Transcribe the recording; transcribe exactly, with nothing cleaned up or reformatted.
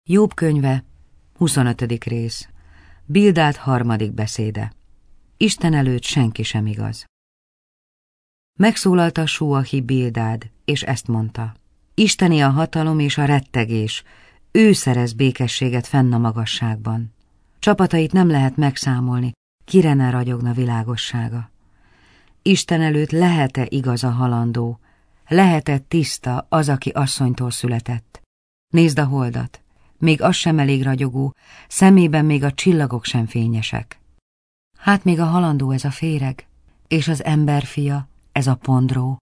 Jobb könyve, huszonötödik rész. Bildád harmadik beszéde. Isten előtt senki sem igaz. Megszólalta Suahi Bildád, és ezt mondta: Isteni a hatalom és a rettegés, ő szerez békességet fenn a magasságban. Csapatait nem lehet megszámolni, kire ne ragyogna világossága. Isten előtt lehet-e igaz a halandó, lehet-e tiszta az, aki asszonytól született? Nézd a holdat, még az sem elég ragyogó, szemében még a csillagok sem fényesek. Hát még a halandó ez a féreg, és az emberfia, ez a pondró,